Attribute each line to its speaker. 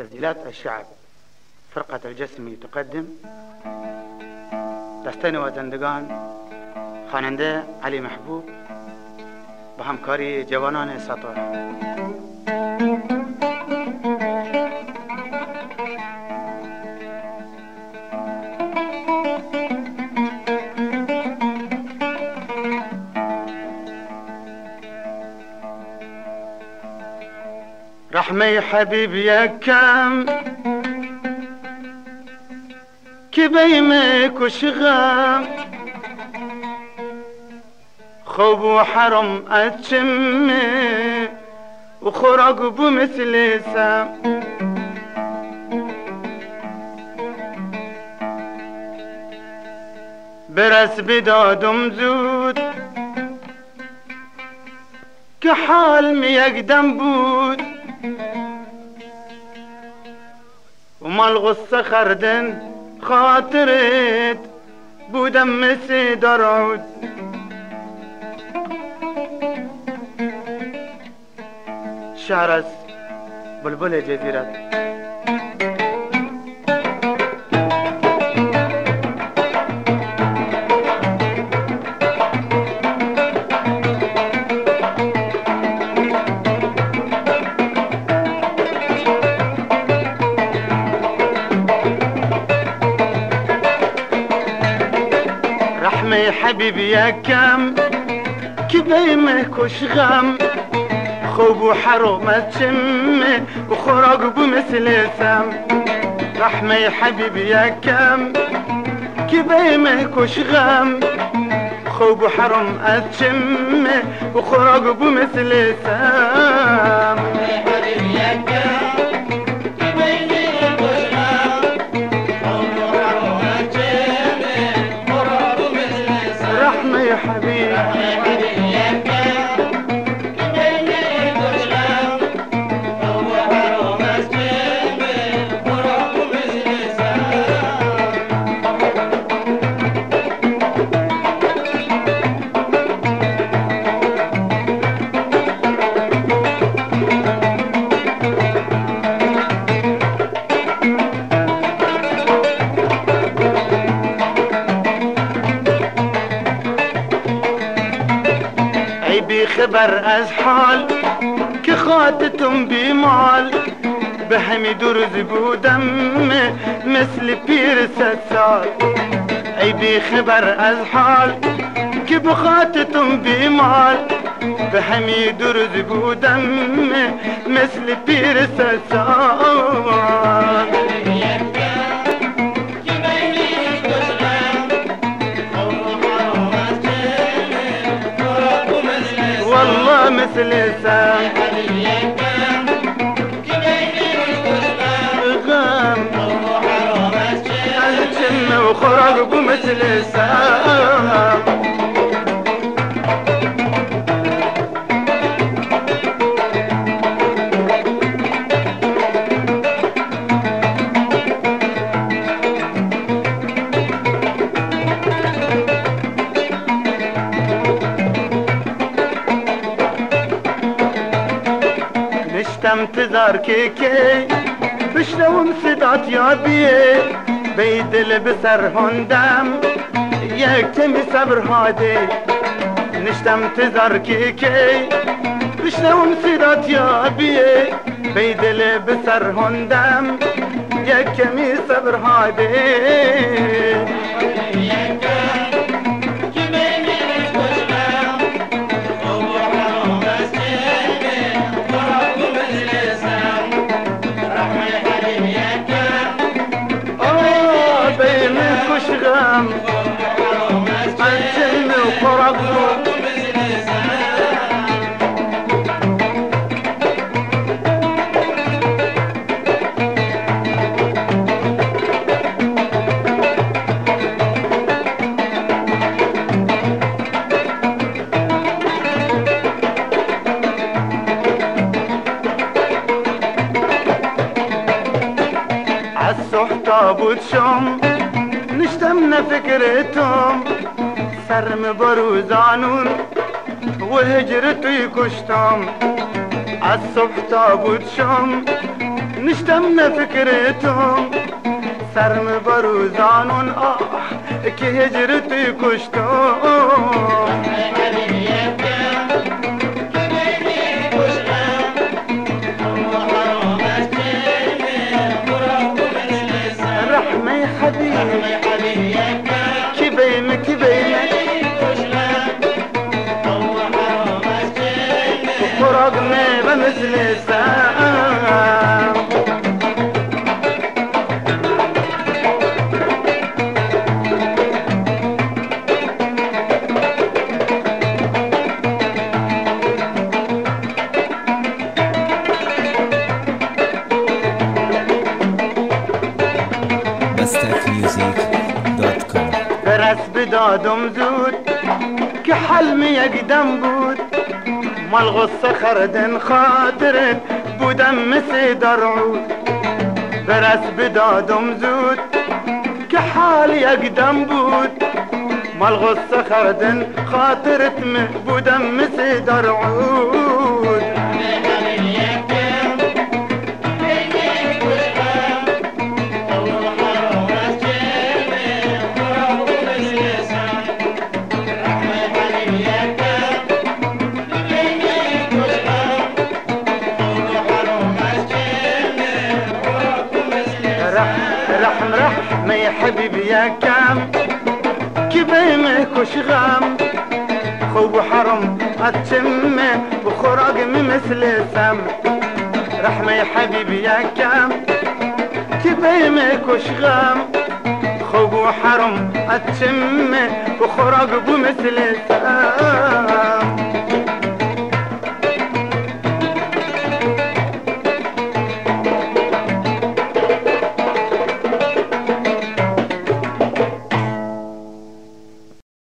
Speaker 1: تسجيلات الشعب فرقة الجسمي تقدم دستان وزندگان خواننده علی محبوب با همکاری جوانان سطح. رحمي حبيبي يا كم كبيمك وشغام خوب وحرم أتشمي وخرج بمثل سام برس بدادم زود كحال ميقدم بود وما الغصة خردن خاطرت بودم مثل درعود شعر از بلبل جزیرت. رحمي حبيبي يا كم كبيمك وشغم خوب وحرم تشمي وخرج بمثل سام. رحمي حبيبي يا كم كبيمك وشغم خوب وحرم تشمي وخرج بمثل سام. رحمي حبيبي خبر از حال که خاطتم بیمال به همی درز بودم مثل پیر 100 سال. ای بی خبر از حال که بخاطتم بیمال به همی درز بودم مثل پیر 100 سال. والله مثل سام غام أهتم وخرج بمثل سام. انتظار کی بشنوم صدات یادیه بی دل بسر هندم یک کمی صبر هاده. نشتم انتظار کی بشنوم صدات یادیه بی دل بسر هندم یک کمی صبر هاده. شغام أنتم وقرقوا عالصح طابوت شم نشتم فكرتهم سرم بروزانون وهجرتو يكشتم عالصبح تابوت شم نشتمنا فكرتهم سرم بروزانون که هجرتی کشتم رحمه حبيبي كبيمك وفرقنا بمثل السام
Speaker 2: Bastakmusic.com
Speaker 1: برس بدادم زود که حلمي يقدم بود مال غصة خردن خاطرت بودم مثل درعود برس بدادم زود که حالي يقدم بود مال غصة خردن خاطرت بودم مثل درعود رحمة يا حبيبي يا كام كبيمك وشغام خوب حرم أتشمه بخراج مثل سم رحمة يا حبيبي يا كام كبيمك وشغام خوب حرم أتشمه بخراج مثل سم